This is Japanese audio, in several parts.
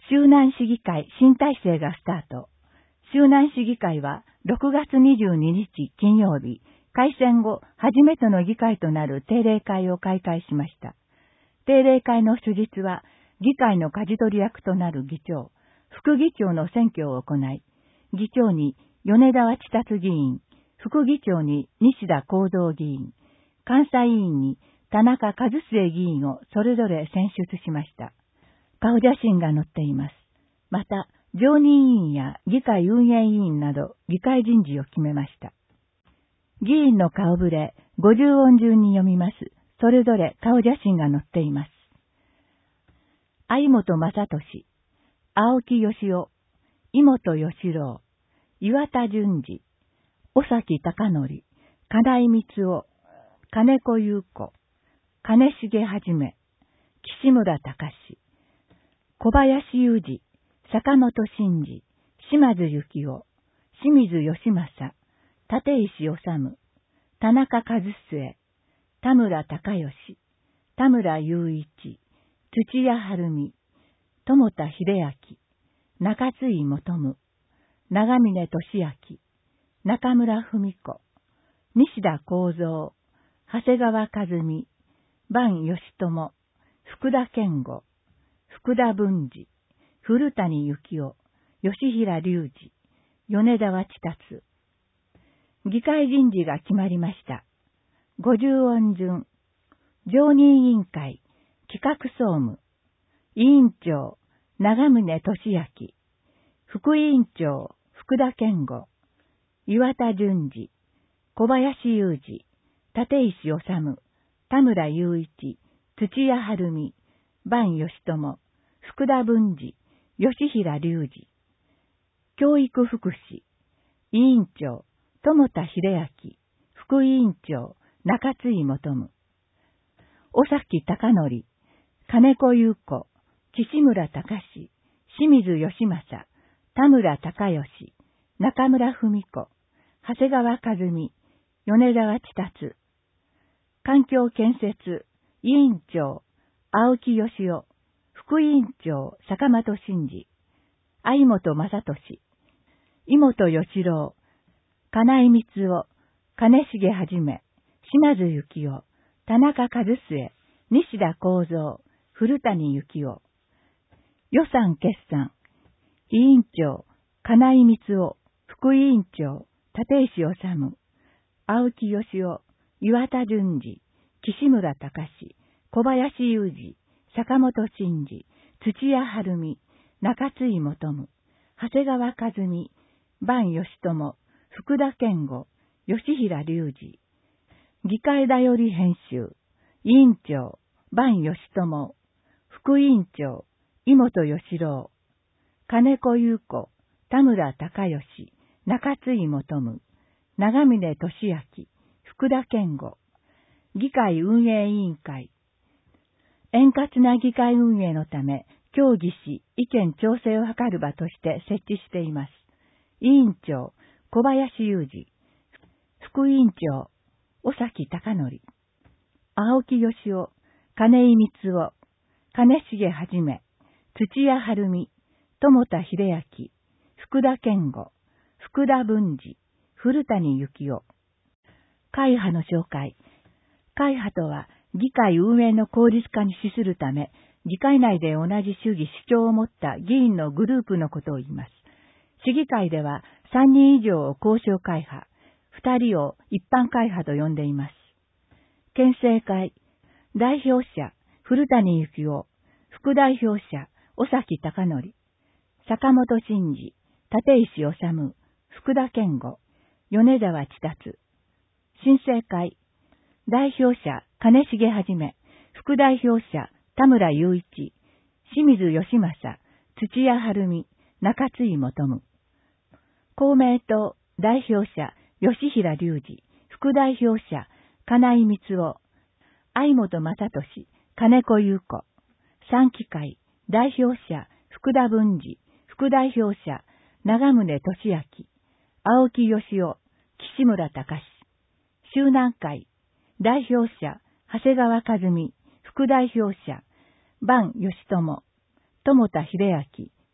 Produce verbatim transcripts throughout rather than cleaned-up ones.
周南市議会新体制がスタート。周南市議会はろくがつにじゅうににち金曜日、改選後初めての議会となる定例会を開会しました。定例会の主日は、議会の舵取り役となる議長、副議長の選挙を行い、議長に米沢千達議員、副議長に西田幸三議員、監査委員に田中和末議員をそれぞれ選出しました。顔写真が載っています。また、常任委員や議会運営委員など議会人事を決めました。議員の顔ぶれごじゅうおん順に読みます。それぞれ顔写真が載っています。相本正俊、青木義夫、井本義郎、岩田淳二、尾崎貴則、金井光夫、金子優子、金重はじめ、岸村隆史、小林雄二、坂本真二、島津幸夫、清水義正、立石治、田中和末、田村隆義、田村雄一、土屋晴美、友田秀明、中津井元夢、長峰俊明、中村文子、西田幸三、長谷川和美、坂義友、福田健吾、福田文治、古谷幸夫、吉平隆二、米沢千達。議会人事が決まりました。ごじゅうおん順。常任委員会、企画総務。委員長、長峰俊明。副委員長、福田健吾。岩田淳二。小林雄二。立石治。田村雄一。土屋晴美。坂義友。福田文治。吉平隆二。教育福祉。委員長、友田秀明。副委員長、中津井元夢。尾崎貴則。金子優子。岸村隆史。清水義正。田村隆義。中村文子。長谷川和美。米沢千達。環境建設。委員長、青木義夫。副委員長、坂本真二。相本正俊。井本義郎。金井光夫。金重はじめ。島津幸夫。田中和末。西田幸三。古谷幸夫。予算決算。委員長、金井光夫。副委員長、立石治。青木義夫。岩田淳二。岸村隆史。小林雄二。坂本真二。土屋晴美。中津井元夢。長谷川和美。坂義友。福田健吾。吉平隆二。議会だより編集。委員長、坂義友。副委員長、井本義郎。金子優子。田村隆義。中津井元夢。長峰俊明。福田健吾。議会運営委員会。円滑な議会運営のため、協議し、意見調整を図る場として設置しています。委員長、小林雄二。副委員長、尾崎貴則。青木義夫。金井光夫。金重はじめ。土屋晴美。友田秀明。福田健吾。福田文治。古谷幸夫。会派の紹介。会派とは、議会運営の効率化に資するため、議会内で同じ主義主張を持った議員のグループのことを言います。市議会ではさんにん以上を公聴会派、ふたりを一般会派と呼んでいます。県政会、代表者、古谷幸夫、副代表者、尾崎貴則、坂本真二、立石治、福田健吾、米沢千達。新政会、代表者、金重はじめ、副代表者、田村雄一、清水義正、土屋晴美、中津井元夢。公明党、代表者、吉平隆二、副代表者、金井光夫、相本正俊、金子優子。三機会、代表者、福田文治、副代表者、長宗俊明、青木義夫、岸村隆史。周南会、代表者、長谷川和美、副代表者、坂義友、友田秀明、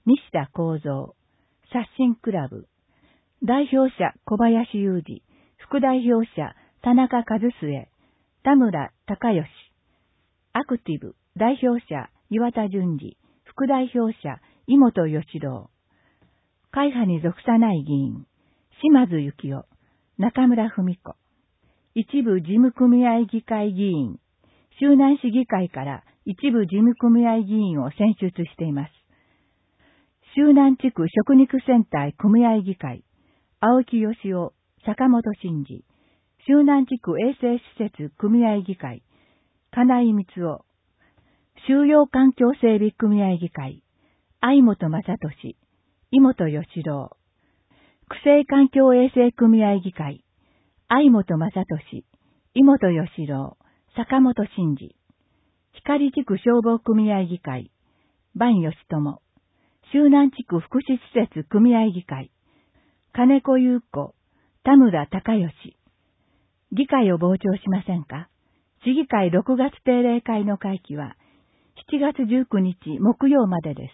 西田幸三、刷新クラブ、代表者小林裕二、副代表者田中和末、田村隆義、アクティブ代表者岩田淳二、副代表者井本義郎、会派に属さない議員、島津幸夫、中村文子、一部事務組合議会議員、周南市議会から一部事務組合議員を選出しています。周南地区食肉戦隊組合議会、青木義夫、坂本真二、周南地区衛生施設組合議会、金井光夫、収容環境整備組合議会、相本正俊、井本義郎、区政環境衛生組合議会、相本正俊、井本義郎、坂本真二、光地区消防組合議会、伴義友、周南地区福祉施設組合議会、金子優子、田村隆義。議会を傍聴しませんか？市議会ろくがつ定例会の会期はしちがつじゅうくにち木曜までです。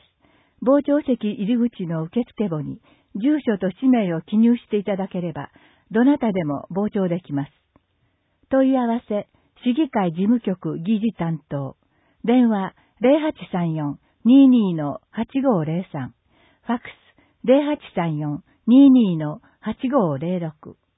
傍聴席入り口の受付簿に住所と氏名を記入していただければ、どなたでも傍聴できます。問い合わせ、市議会事務局議事担当。電話 ゼロはちさんよん にーにー はちごーゼロさん。ファックス ゼロはちさんよん にーにー はちごーゼロろく。